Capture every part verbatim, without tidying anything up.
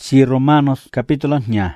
Si Romanos capítulo nhà.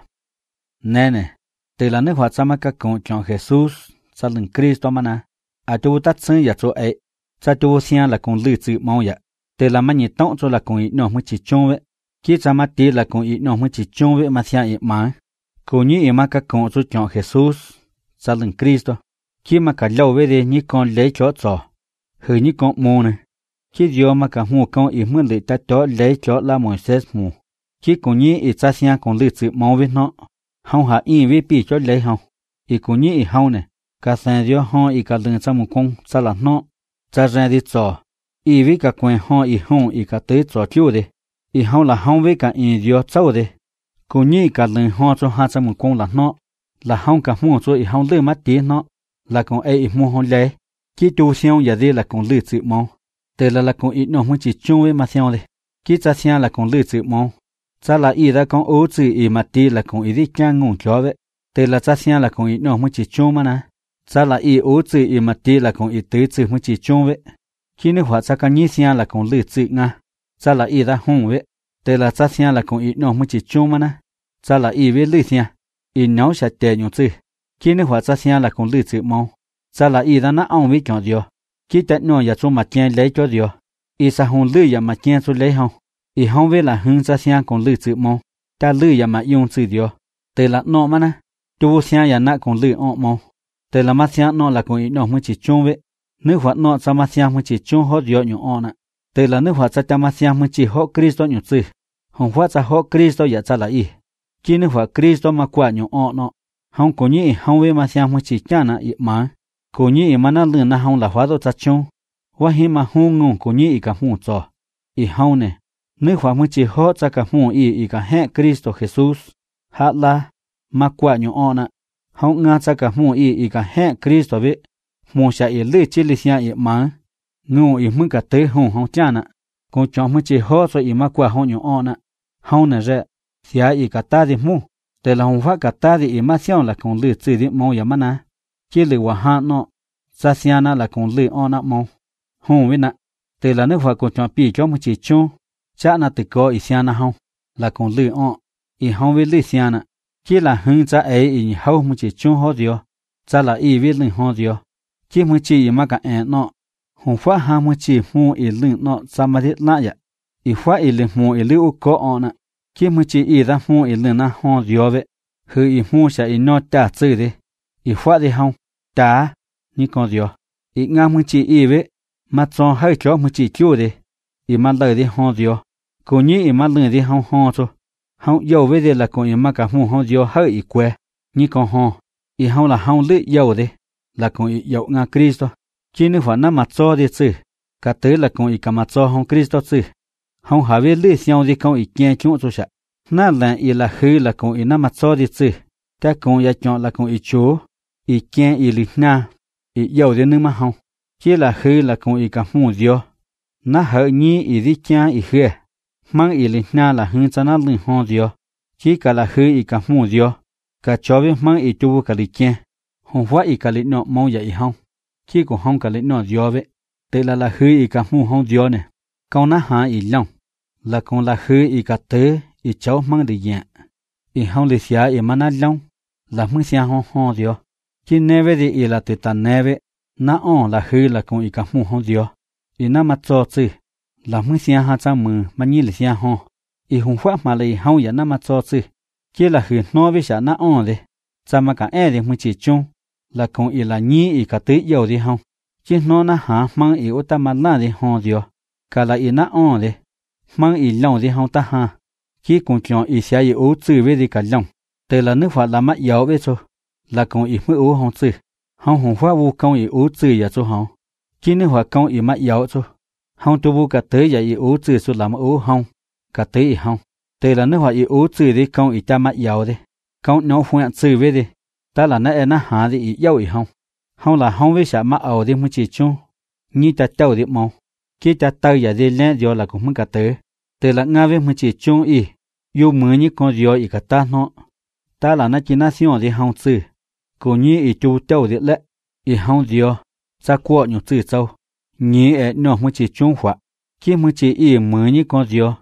Nene, từ là nước hoạt sama các con chọn Jesus, sa lưng Christo mana. À chú tắt sinh ya cho ấy, sa chú xiang là con lư tự mong ya. Từ là mà nhiệt tông cho là con ý nó mới chỉ chung vậy. Khi sama tí là con ý nó mới chỉ chung vậy mà xiang ý mà. Cô như ý mà các con cho chọn Jesus, sa lưng Christo. Khi mà cả lâu về đây như con lấy chó trò, hơi như con mù này. Khi giờ mà cả mù con ý muốn lấy ta chó lấy chó là Moses mù. Khi cô nhí ý cha xiang con lư tự mong với nó, hông hạ yên với bị cho lấy hông. Ý cô nhí ý hông này, cả sáng giờ hông ý cả lưng cha mù con cha là nó, cha ra đi trò. Ý với cả quen hông ý hông ý cả tới trò chiu đi. Ý hông là hông với cả yên giờ cháu đi. Cô nhí cả lưng hông cho hai cha mù con là nó, là hông cả mù cho ý hông lư mắt tí nó, là con ấy ý mù hông lấy. Khi chú xiang giờ đi là con lư tự mong, từ là là con ý nó mới chỉ chung với mà xiang đi. Khi cha xiang là con lư tự mong. Cha là ý ra con ố chữ ý mà tí là con ý đi chang ngôn cho vậy. Từ là cha xiang là con ý nó mới chỉ chung mà nè. Cha là ý ố chữ ý mà tí là con ý tứ chữ mới chỉ chung vậy. Khi nước hóa cha con nhí xiang là con lư chữ nga. Cha là ý ra hông vậy. Từ là cha xiang là con ý nó mới chỉ chung mà nè. Cha là ý với lư xiang. Ý nấu sẽ tệ nhung chữ. Khi nước hóa cha xiang là con lư chữ mong. Cha là ý ra nó ông với chọn diều. Khi tết nó ya cho mặt chen lấy cho diều. Ý sa hông lư ya mặt chen cho lấy hông. Ý hông với là hương cha xiang con lư chữ mong, ta lư ya mà用chữ diều, từ là nọ mà nè, chú xiang ya nãy con lư ọ mong, từ là mà xiang nọ là con ý nọ mới chỉ chung vậy, nước hoạt nọ cha mà xiang mới chỉ chung hót diều nhung ọ nè, từ là nước hoạt cha cha mà xiang mới chỉ hót Christo nhung chữ, hông hoạt cha hót Christo ya cha là ý, khi nước hoạt Christo mà qua nhung ọ nọ, hông có nhị hông với mà xiang mới chỉ cha nè ý mà, có nhị mà nãy lư nãy hông là hoạt cha chung, hoa hi mà hông ngôn có nhị cả hông cho, ý hông nè. Nước hóa mới chỉ hót cho cả mù ý ý cả hẹn Christo Jesus. Hát là, mà quả nhung ọ nè. Hông ngã cho cả mù ý ý cả hẹn Christo vậy. Mù xa ý lư chí lì xa ý mà. Ngô ý mừng cả tới hông hông chá nè. Cô chọn mới chỉ hót cho ý mà quả hông nhung ọ nè. Hông nè rẹ, xá ý cả ta đi mù. Tại là hông phát cả ta đi ý mà xiong là con lư chữ đi mô yá mà nè. Chí lì hòa hát nọ, xa xa nà là con lư ọ nà mô. Hông với nè. Tại là nước hóa cô chọn bì cho mới chỉ chung. Cha na tự có ý xiang na hông, là con lư ọ, ý hông với lư xiang na, chỉ là hưng cha ấy ý hâu mới chỉ chung hót diều, cha là ý với lư hót diều, chỉ mới chỉ ý mà cả ẹn nọ, hông phát ha mới chỉ mù ý lư nọ cha mà thiết lạ ya, ý phát ý lư mù ý lư u có ọ na, chỉ mới chỉ ý ra mù ý lư na hót diều vậy, hư ý mù sẽ ý nọ trả chữ đi, ý phát đi hông, trả, như con diều, ý ngang mới chỉ ý vậy, mà cho hơi chó mới chỉ chú đi, ý mà lời đi hót diều. Cô nhí ý mà lưng đi hông hông cho. Hông dầu với đây là cô ý mà cả mù hông diều hơi ý quê. Như con hông. Ý hông là hông lự dầu đi. Là cô ý dầu ngà Christo. Chỉ nếu phải nằm mặt cho đi chữ. Cả tới là cô ý cả mặt cho hông Christo chữ. Hông hạ với lự xiong đi cô ý kien chung cho sạ. Nà lạng ý là hư là cô ý nằm mặt cho đi chữ. Ta cô ý chọn là cô ý chú. Ý kien ý lì na. Ý dầu đi nâng mà hông. Chỉ là hư là cô ý cả mù diều. Nà hở nhí ý đi kien ý hư. Mang ý lì na là hương cha na lưng hông diều. Chỉ cả là hư ý cả mù diều. Cả cho với mang ý chú cả lì kien. Hông phát ý cả lì nọ mong dạ ý hông. Chỉ cũng hông cả lì nọ diều vậy. Tức là là hư ý cả mù hông diều nè. Câu ná hạ ý lòng. Là còn là hư ý cả tớ ý cháu mang đi dạng. Ý hông lì xá ý mà ná lòng. Là mừng xa hông hông diều. Chỉ nè với đi ý là tự tàn nè với. Ná ổn là hư là còn ý cả mù hông diều. Ý ná mặt cho chữ. Là mừng xa hạ cha mừng mà nhí là xa hông. Ý hùng phát mà lấy hông ya nà mà cho chữ. Chỉ là hư nó với xa nà ổn đi. Cha mà cả e đi mừng chỉ chung. Là con ý là nhí ý cả tới dầu đi hông. Chỉ nó nà hả mang ý ô ta mà là đi hông diều. Cả là ý nà ổn đi. Mang ý lòng đi hông ta hà. Chỉ cũng chọn ý xa ý ố chữ với đi cả lòng. Từ là nước phát là mắt dấu với cho. Là con ý mới ố hông chữ. Hông hùng phát vô công ý ố chữ ya cho hông. Chỉ nước phát công ý mắt dấu cho. Hông tu bu cả tới giờ ý ố chữ số làm ố hông, cả tới ý hông. Từ là nước hóa ý ố chữ đi công ý ta mắt dầu đi. Công nó phun chữ với đi. Ta là nó em nó hạ đi ý dâu ý hông. Hông là hông với xã mắt ẩu đi mới chỉ chung. Như ta tàu đi mong. Khi ta tàu giờ đi lên giờ là cũng mới cả tới. Từ là ngã với mới chỉ chung ý. Yêu mới như con giờ ý cả ta nó. Ta là nó chỉ nó xíu đi hông chữ. Cô như ý chú tàu đi lệ. Ý hông giờ. Ta qua nhung chữ châu. Nhí ế nó mới chỉ chung hóa. Khi mới chỉ ý mới như con diều.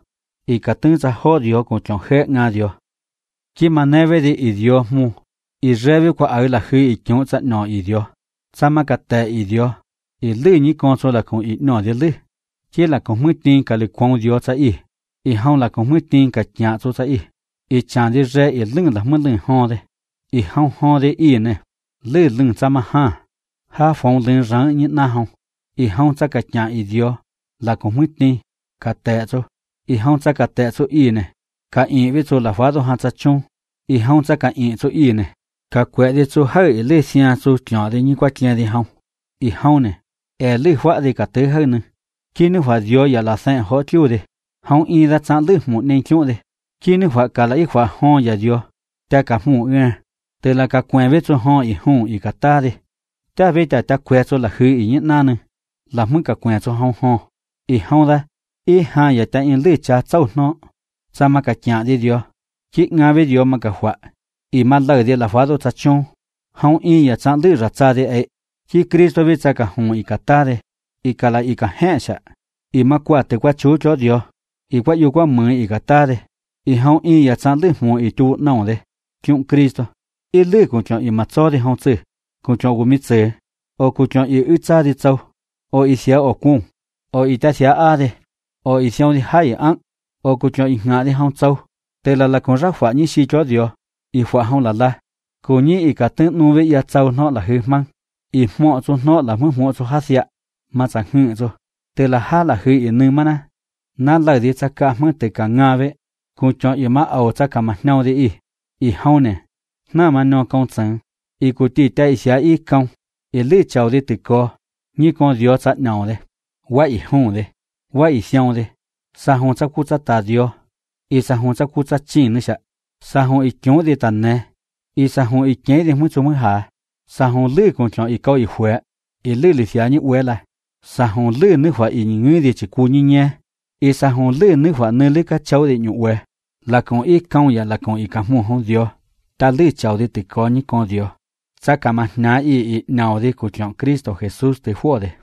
y cả tương ra hô Dios cùng chọn khé nga Dios. Khi mà neve đi y Dios mu, y reve qua ở là khi y chọn chặt nọ y Dios, sama cả tệ y Dios, y lư như con số là cùng y nọ đi lư, chỉ là cùng mới tin cả lực quang Dios cha y, y hông là cùng mới tin cả nhà số cha y, y chẳng đi rê y lưng là mới lưng ho đi, y hông ho đi y nè, lư lưng sama ha, ha phong lưng răng như na hông, y hông cha cả nhà y Dios, là cùng mới tin cả tệ số. Y hông cha cả tệ số y nè, cả y với số là phá số hàng cha chung, y hông cha cả y số y nè, cả quẹt đi số hơi lê xiang số nhỏ đi như qua kia đi hông, y hông nè, e lê phá đi cả tới hơi nè, khi nước phá Dios ya là sang họ chiu đi, hông y ra sang lê một nên chiu đi, khi nước phá cả là y phá hông ya Dios, ta cả mù nghe, từ là cả quẹt với số hông y hông y cả ta đi, ta với ta ta quẹt số là hư y nhất na nè, là mới cả quẹt số hông hông, y hông ra. Y ha ya ta in lư cha châu nó, sa mà cả nhà đi Dios, chỉ ngã với Dios mà cả hóa, y mà lời đi là hóa đồ cha chung, hông y ya cha lư ra cha đi ấy, chỉ Cristo với cha cả hông y cả ta đi, y cả là y cả hẹn sa, y mà qua từ qua chú cho Dios, y qua yêu qua mười y cả ta đi, y hông y ya cha lư mua y tu nòng đi, chung Cristo, y lư cũng chọn y mà cho đi hông chữ, cũng chọn của mít chữ, ô cũng chọn y ư cha đi châu, ô y xia ô cung, ô y ta xia a đi. Ô y xiong đi hai ăn, ô cô cho y ngã đi hông châu, tê là là con rác phá như xí cho Dios, y phá hông là la, cô như y cả tương nụ với y châu nó là hư măng, y mọ cho nó là mơ mọ cho hát xịa, mà chẳng hư cho, tê là hát là hư y nư mà na, nà lời đi chắc cả mơ tê cả ngà với, cô cho y mà ẩu chắc cả mặt nhau đi y, y hông nè, nà mà nó công chẳng, y cô tì tay y xá y công, y lư châu đi từ cô, như con Dios chắc nhau đi, quá y hông đi. Wa y xiong đi, sa hông chắc cú chắc ta Dios, y sa hông chắc cú chắc chín nữa sa, sa hông y chống đi tận nè, y sa hông y nhảy đi muốn chung mới hả, sa hông lư còn chọn y câu y khỏe, y lư lì xia như quê lại, sa hông lư nước hoa y người đi chỉ cú như nhé, y sa hông lư nước hoa nơi lư các cháu đi nhụ quê, là còn y công ya là còn y cả mua hông Dios, ta lư cháu đi từ con như con Dios, chắc cả mặt ná y y nào đi của chọn Cristo Jesus từ phua đi.